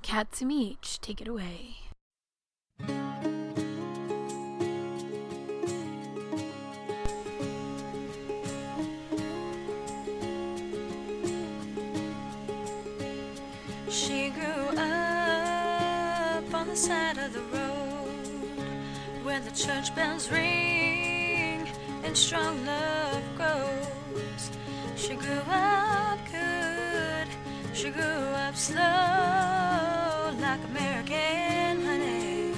Katsumi H, take it away. She grew up on the side of the road where the church bells ring and strong love grows. She grew up good, she grew up slow like American honey.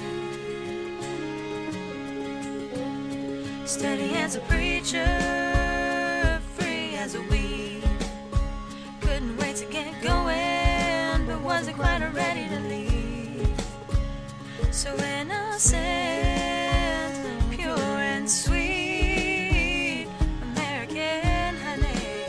Steady as a preacher, free as a weed. Couldn't wait to get going, but wasn't quite ready to leave. So innocent, pure and sweet, American honey.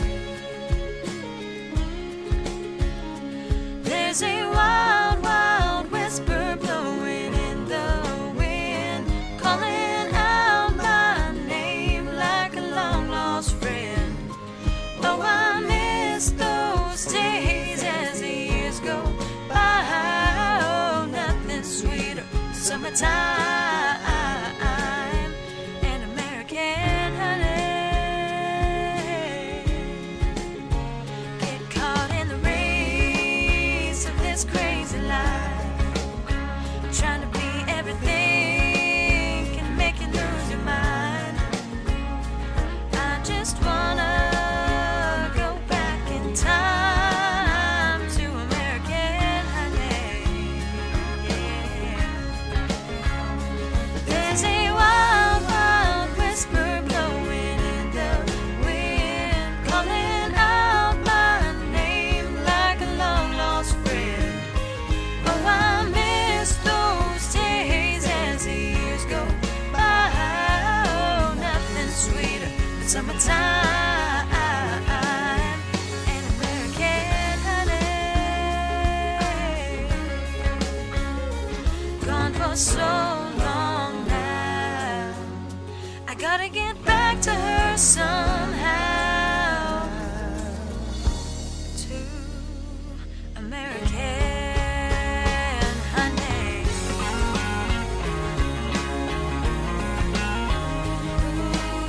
There's a wild, wild whisper blowing in the wind, calling out my name like a long lost friend. Oh, I miss those days as the years go by. Oh, nothing sweeter, summertime and American honey. Get caught in the race of this crazy life, trying to be everything can make you lose your mind. I just wanna go back in time to American honey. Yeah. There's a wild, wild whisper blowing in the wind, calling out my name like a long lost friend. Oh, I miss those days as the years go by. Oh, nothing sweeter than summertime and American honey. Gone for so long now, I gotta get back to her somehow. To American honey. Ooh,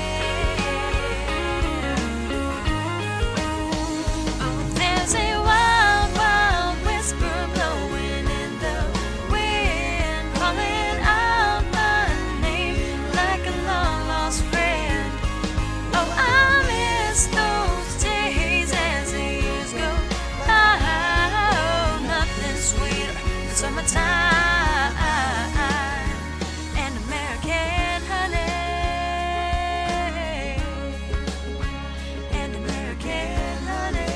yeah. Oh, there's a wild, wild whisper blowing in the wind, calling out my name like a long lost friend. Oh, I miss those days as the years go by. Oh, nothing sweeter than summertime and American honey. And American honey.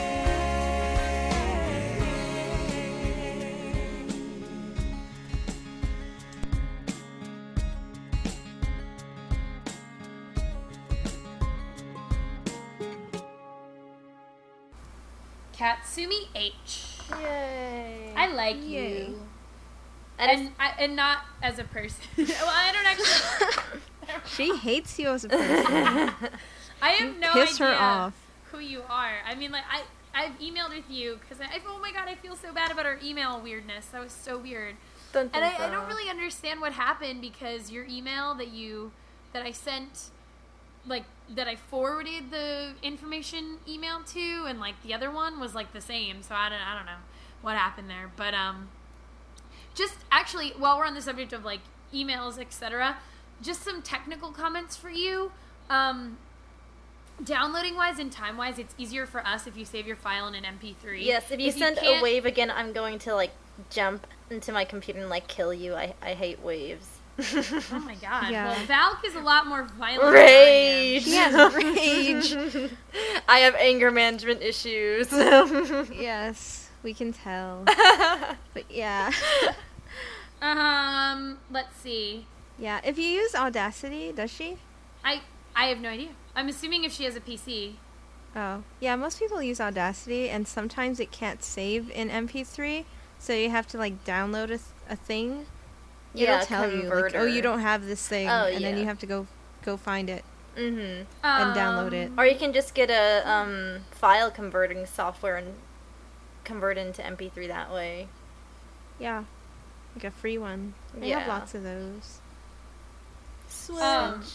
Katsumi H. Yay. I like Yay. you. And And not as a person. Well, I don't actually... She hates you as a person. I have no Piss her idea off. who you are. I mean, like, I've emailed with you because oh my god, I feel so bad about our email weirdness. That was so weird. Dun, dun, And I dun. don't really understand what happened because your email that I sent, like, that I forwarded the information email to, and, like, the other one was, like, the same. So I don't know what happened there. But, just actually, while we're on the subject of, like, emails, etc., just some technical comments for you. Downloading wise and time wise, it's easier for us if you save your file in an MP3. Yes, if you send a can't- wave again, I'm going to, like, jump into my computer and, like, kill you. I hate waves. Oh my god. Yeah. Well, Valk is a lot more violent Rage! She has rage. I have anger management issues. Yes, we can tell. But yeah. than I am. Let's see. Yeah, if you use Audacity, does she? I have no idea. I'm assuming if she has a PC. Oh. Yeah, most people use Audacity, and sometimes it can't save in MP3, so you have to, like, download a thing. It'll tell you, like, oh, converter. you don't have this thing, Oh, and then yeah. you have to go find it Mm-hmm. and download it. Or you can just get a file converting software and convert into MP3 that way. Yeah. Like a free one. I Yeah. have lots of those. Switch.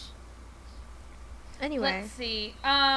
Anyway. Let's see.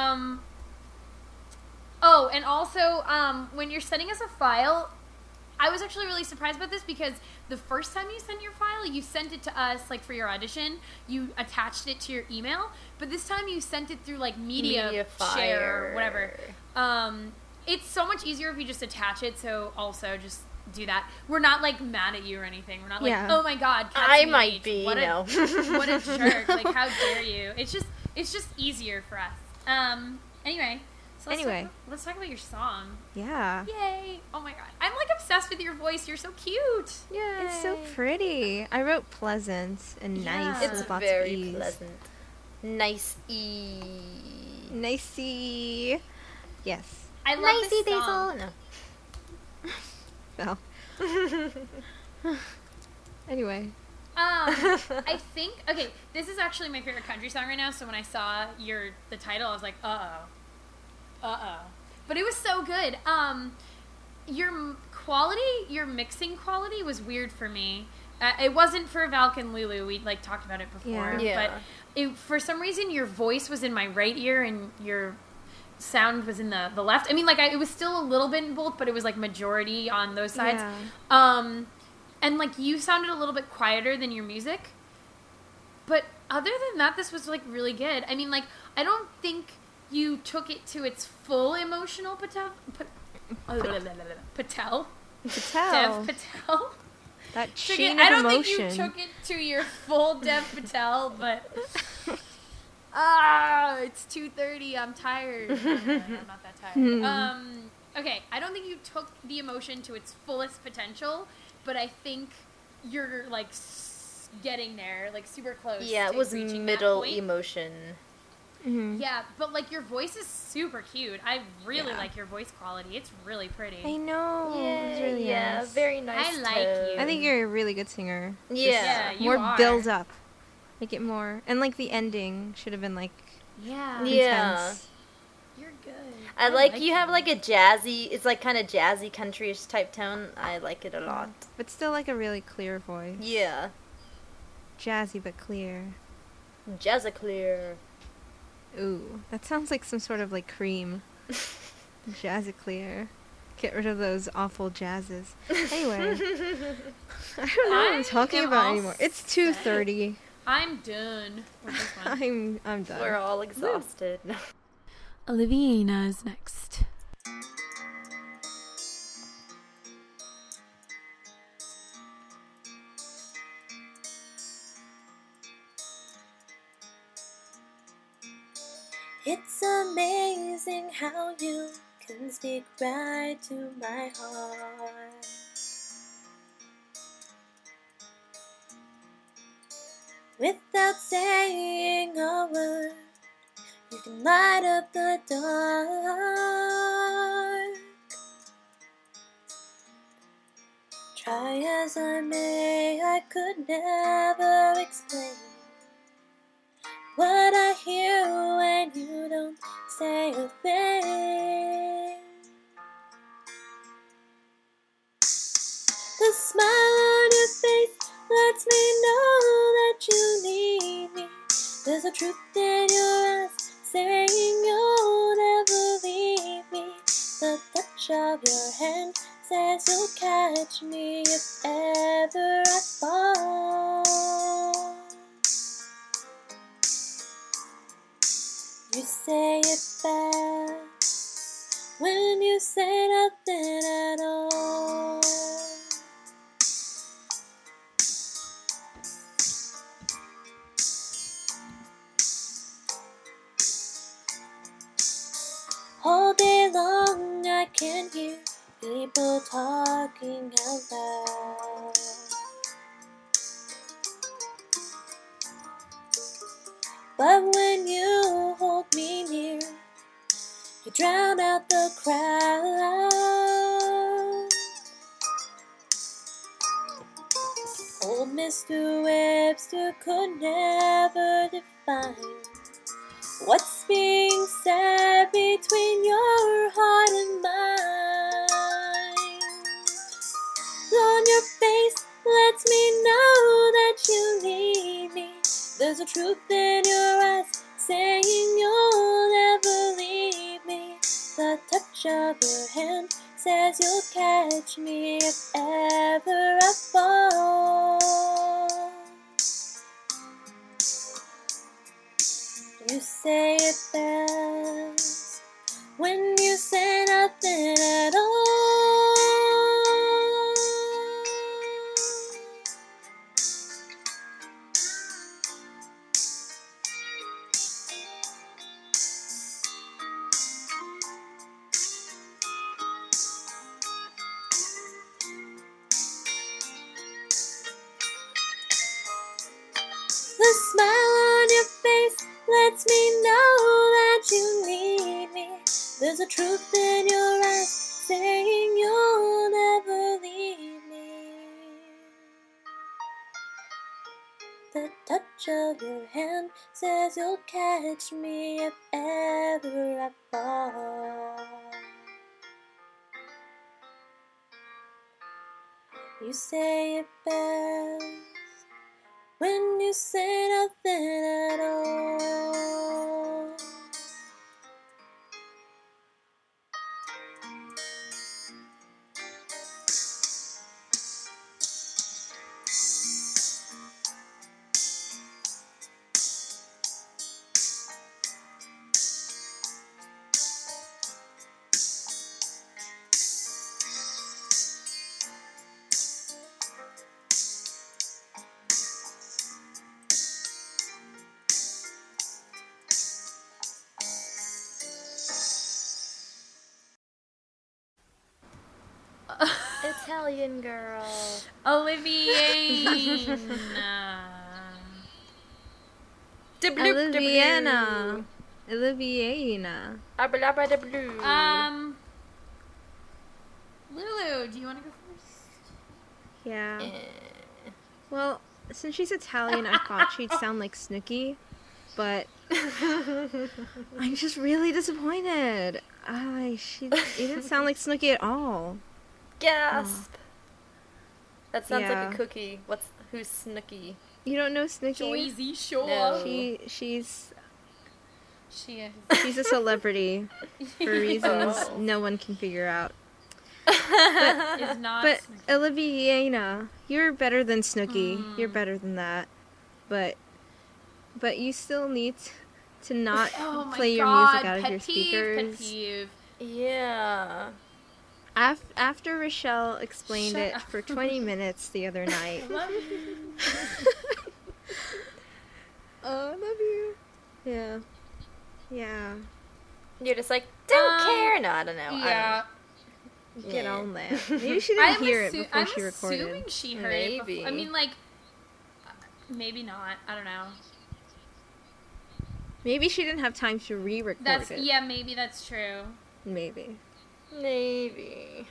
Oh, and also, when you're sending us a file, I was actually really surprised about this because the first time you sent your file, you sent it to us, like, for your audition. You attached it to your email. But this time you sent it through, like, Media Share or whatever. It's so much easier if you just attach it, so also just do that. We're not, like, mad at you or anything. We're not like, oh my god, I Catsmeet, might be, what no. what a jerk. Like, how dare you? It's just easier for us. Anyway. So let's talk about your song. Yeah. Yay! Oh my god. I'm like obsessed with your voice. You're so cute. Yay. It's so pretty. I wrote pleasant and nice It's with lots very of E's. pleasant. Nice-y. Nicey. Yes. I love Nicey this song. Diesel. No. Well. Anyway. I think okay, this is actually my favorite country song right now, so when I saw the title, I was like, but it was so good. Your mixing quality was weird for me. It wasn't for Valk and Lulu. We like talked about it before. Yeah. But for some reason, your voice was in my right ear and your sound was in the left. I mean, like it was still a little bit in both, but it was like majority on those sides. Yeah. And like you sounded a little bit quieter than your music. But other than that, this was like really good. I mean, like I don't think you took it to its full emotional Patel. Patel. Dev Patel. That Took sheen it, I of don't emotion. think you took it to your full Dev Patel, but it's 2:30. I'm tired. No, I'm not that tired. Okay, I don't think you took the emotion to its fullest potential, but I think you're like getting there, like super close. Yeah, it to was reaching middle that point. emotion. Mm-hmm. Yeah, but like your voice is super cute. I really Yeah. like your voice quality. It's really pretty. I know. It's really nice. very nice. I like tone. you. I think you're a really good singer. Yeah. you More are. build up. Make it more. And like the ending should have been like Yeah. Yeah. intense. You're good. I like you have like a jazzy, it's like kind of jazzy countryish type tone. I like it a lot. But still like a really clear voice. Yeah. Jazzy but clear. Jazzaclear. Ooh, that sounds like some sort of like cream. Jazziclear. Get rid of those awful jazzes. Anyway. I don't know what I'm talking am about all anymore. It's 2:30. I'm done with this one. I'm done. We're all exhausted. Oliviana is next. It's amazing how you can speak right to my heart. Without saying a word, you can light up the dark. Try as I may, I could never explain what I hear when you don't say a thing. The smile on your face lets me know that you need me. There's a truth in your eyes saying you'll never leave me. The touch of your hand says you'll catch me if ever I fall. You say it fast when you say nothing at all. All day long I can hear people talking out loud. But when you hold me near, you drown out the crowd. Old Mr. Webster could never define what's being said between your heart and mine. On your face There's a truth in your eyes saying you'll never leave me. The touch of your hand says you'll catch me if ever I fall. You say it best when you say nothing at all. The smile on your face lets me know that you need me. There's a truth in your eyes saying you'll never leave me. The touch of your hand says you'll catch me if ever I fall. You say it best when you say nothing at all. Italian girl. Olivier. Oliviana. Oliviana. Lulu, do you want to go first? Yeah. Well, since she's Italian, I thought she'd sound like Snooki, but I'm just really disappointed. It didn't sound like Snooki at all. Gasp. That sounds Yeah. like a cookie. Who's Snooki? You don't know Snooki? Joyzy, sure. No. She's She is. she's a celebrity for reasons Oh. no one can figure out. Is not. But Oliviana, you're better than Snooki. You're better than that. But you still need to not oh my play your God, music out of pet your peeve, speakers. Pet peeve. Yeah. After Rochelle explained Shut it up. for 20 minutes the other night. I love you. Oh, I love you. Yeah. Yeah. You're just like, don't Um, care. No, I don't know. Yeah. Get Yeah. on that. Maybe she didn't hear it before I'm she recorded. assuming she heard it Maybe. before. I mean, like, maybe not. I don't know. Maybe she didn't have time to re-record That's it. yeah. Maybe that's true. Maybe. Maybe.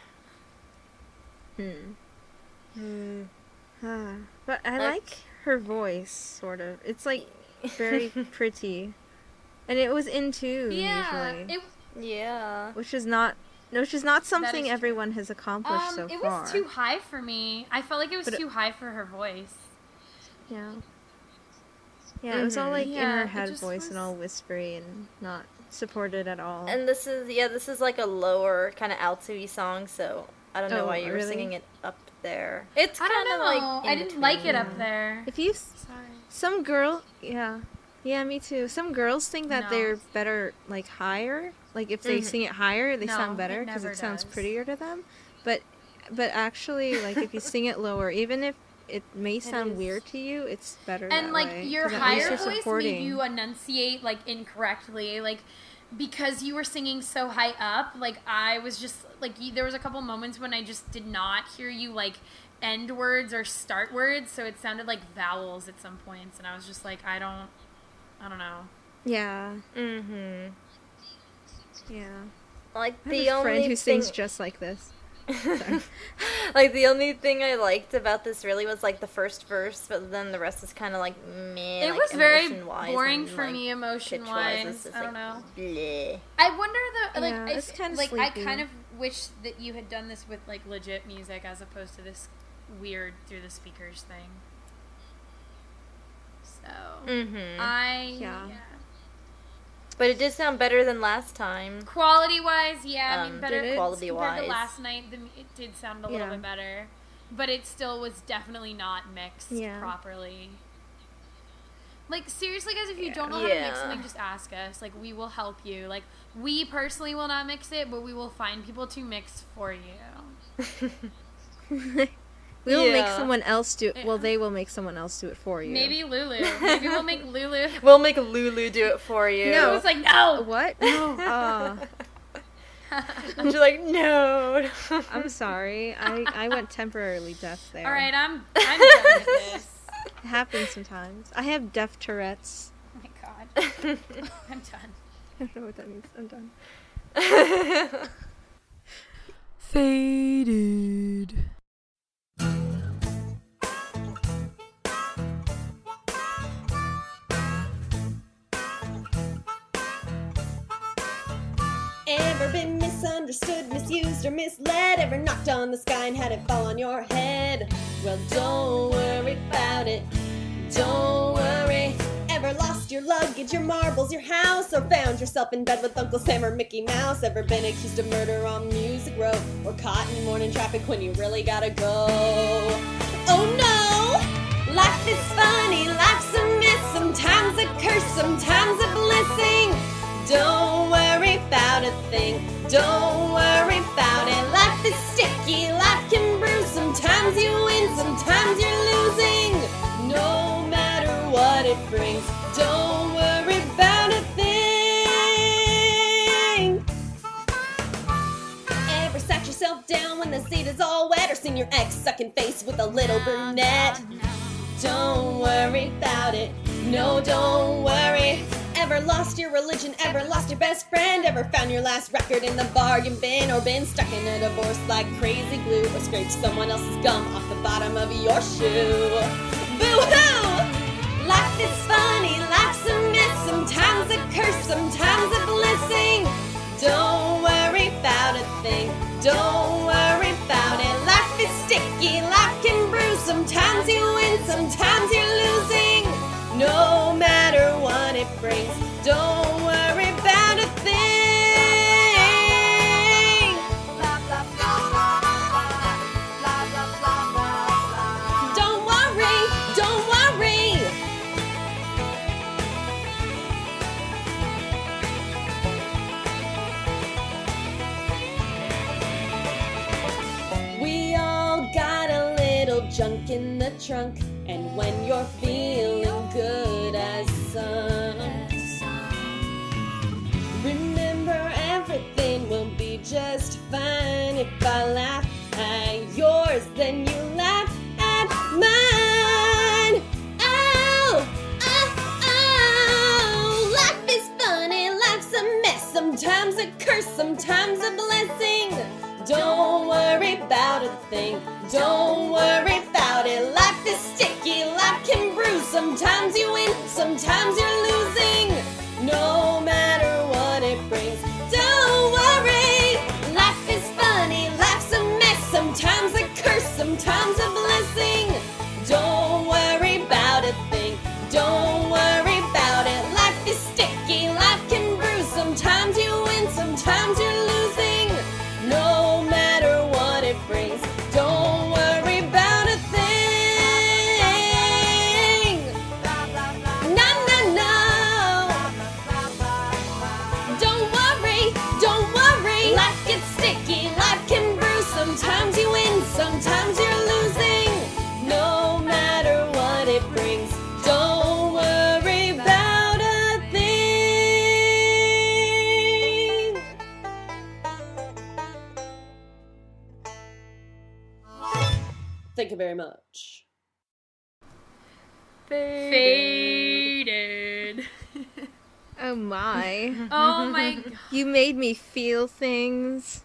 But I like her voice, sort of. It's like very pretty, and it was in tune Yeah. usually, It Yeah. which is not something true. everyone has accomplished so it far. was too high for me. I felt like it was But it- too high for her voice. Yeah. Yeah, it was all like in Yeah, her it head just voice was- and all whispery and not supported at all. And this is like a lower kind of alto-y song, so I don't know Oh, why you were really? singing it up there. It's I kind don't of know. like I in didn't like it between. up there. if you Sorry. some girl, yeah, me too. Some girls think that No. they're better like higher. Like if they sing it higher, they No, sound better it because never it sounds does. prettier to them. But actually, like if you sing it lower, even if it may sound is. weird to you, it's better And that like way, your 'cause at least higher you're voice supporting. made you enunciate like incorrectly, like because you were singing so high up. Like I was just like there was a couple moments when I just did not hear you like end words or start words, so it sounded like vowels at some points, and I was just like I don't know. Yeah, Mm-hmm. yeah. Like I have the a only friend who thing, sings just like this. like the only thing I liked about this really was like the first verse, but then the rest is kind of like meh. It like, was very emotion-wise boring and, for like, me emotion pitch-wise, wise. it's just I don't like, know. bleh. I wonder though, like, Yeah, if, it's kinda like I sleepy. kind of wish that you had done this with like legit music as opposed to this weird through the speakers thing. So Mm-hmm. Yeah. But it did sound better than last time. Quality wise, yeah, I mean better Did it? compared to Quality-wise. last night. It did sound a little Yeah. bit better, but it still was definitely not mixed Yeah. properly. Like seriously, guys, if you don't know how to mix Yeah. something, just ask us. Like we will help you. Like we personally will not mix it, but we will find people to mix for you. We will make Yeah. someone else do it. Yeah. Well, they will make someone else do it for you. Maybe Lulu. Maybe we'll make Lulu. We'll make Lulu do it for you. No. It was like no. What? No. And you're like, no. I'm sorry. I went temporarily deaf there. All right, I'm done with this. It happens sometimes. I have deaf Tourette's. Oh my god, I'm done. I don't know what that means. I'm done. Faded. Ever been misunderstood, misused, or misled? Ever knocked on the sky and had it fall on your head? Well, don't worry about it. Don't worry. Ever lost your luggage, your marbles, your house, or found yourself in bed with Uncle Sam or Mickey Mouse? Ever been accused of murder on Music Row, or caught in morning traffic when you really gotta go? Oh no! Life is funny, life's a mess. Sometimes a curse, sometimes a blessing. Don't worry about a thing. Don't worry about it. Life is sticky, life can bruise. Sometimes you win, sometimes you're losing. No matter what it brings, don't worry about a thing. Ever sat yourself down when the seat is all wet, or seen your ex sucking face with a little brunette? Don't worry about it. No, don't worry. Ever lost your religion? Ever lost your best friend? Ever found your last record in the bargain bin? Or been stuck in a divorce like crazy glue? Or scraped someone else's gum off the bottom of your shoe? Boo-hoo! Life is funny, life's a mess. Sometimes a curse, sometimes a blessing. Don't worry about a thing. Don't worry about it. Life is sticky, life can bruise. Sometimes you win, sometimes you're losing. No matter what it brings, don't worry about a thing. Don't worry, don't worry. We all got a little junk in the trunk, and when you're feeling good as sun, remember everything will be just fine. If I laugh at yours, then you laugh at mine. Oh, oh, oh. Life is funny, life's a mess. Sometimes a curse, sometimes a blessing. Don't worry about a thing. Don't worry about it. Life is sticky, life can bruise. Sometimes you win, sometimes you're losing. No matter what it brings, don't worry. Life is funny, life's a mess. Sometimes a curse, sometimes a blessing. Don't worry about a thing. Don't worry about it. Life is sticky, life can bruise. Sometimes you win, sometimes you're losing. No matter what it brings, don't worry about a thing. No, no, no. Don't worry, don't worry. Life gets sticky, life can bruise. Sometimes you win, sometimes you're losing. No matter what it brings, don't worry about a thing. Thank you very much. Faded. Oh my. Oh my god. You made me feel things.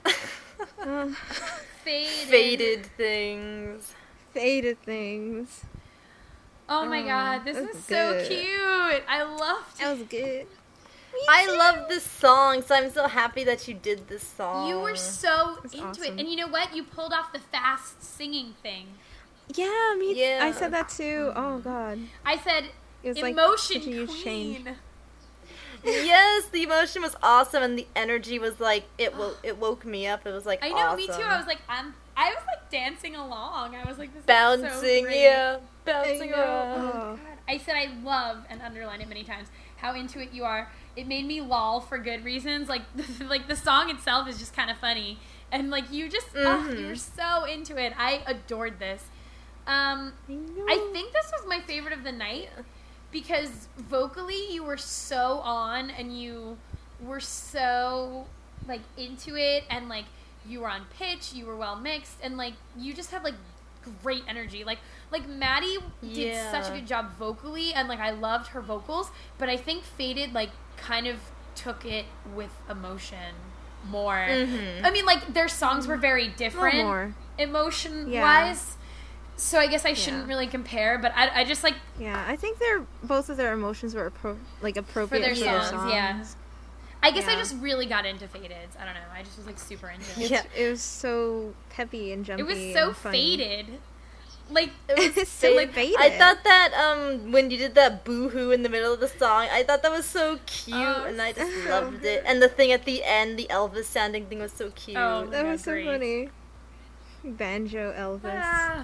Faded. Faded things. Faded things. Oh my god, this that is was so good. cute. I loved That was good. I love this song, so I'm so happy that you did this song. You were so That's into awesome. it. And you know what? You pulled off the fast singing thing. Yeah, me. Yeah. I said that too. Oh god, I said it was emotion like such a huge change. queen. Yes, the emotion was awesome, and the energy was like it woke me up. It was like I know, awesome. me too. I was like, I was like dancing along. I was like, this is bouncing, so great. yeah, bouncing I around. know. God. I said I love and underlined it many times how into it you are. It made me lol for good reasons. Like like the song itself is just kind of funny, and like you just you're so into it. I adored this. I think this was my favorite of the night because vocally you were so on and you were so like into it, and like you were on pitch, you were well mixed, and like you just had like great energy. Like Maddie did such a good job vocally, and like I loved her vocals, but I think Faded like kind of took it with emotion more. I mean, like their songs were very different more. emotion Yeah. wise, so I guess I shouldn't really compare, but I just like Yeah, I think both of their emotions were appropriate for for their songs, yeah. I guess I Yeah. just really got into Faded. I don't know. I just was like super into it. Yeah. It was so peppy and jumpy. It was so and funny. faded. Like It was So faded. faded. I thought that when you did that boo-hoo in the middle of the song, I thought that was so cute, Oh, and I just so loved it. And the thing at the end, the Elvis sounding thing was so cute. Oh. That Yeah, was so great. funny. Banjo Elvis. ah.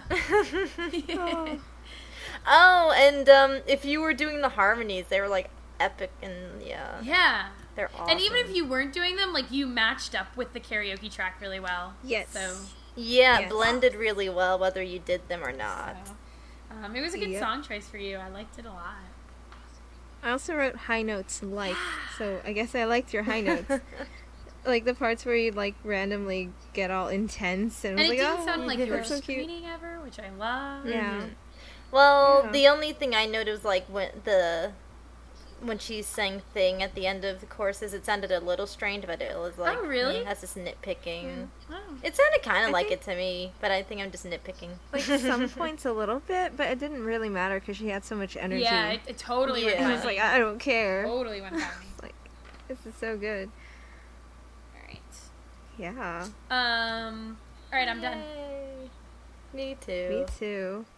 Oh. Oh, and if you were doing the harmonies, they were like epic, and yeah, Yeah. they're awesome. And even if you weren't doing them, like you matched up with the karaoke track really well. Yes. So, yeah, Yes. blended really well, whether you did them or not. it was a good Yep. song choice for you. I liked it a lot. I also wrote high notes like, so I guess I liked your high notes. Like the parts where you'd like randomly get all intense and, And was it like, didn't oh, sound like you were that's so cute. screaming ever, which I love. Yeah. Well, Yeah. the only thing I noted was like when she sang "Thing" at the end of the choruses, it sounded a little strange, but it was like, Oh, really? That's just nitpicking. Oh. It sounded kind I of like think- it to me, but I think I'm just nitpicking. Like some points a little bit, but it didn't really matter because she had so much energy. Yeah, it totally went Yeah. I by was me. like, I don't care. Totally went by me. Like, this is so good. Alright. Yeah, Alright, I'm done. Yay. Me too. me too.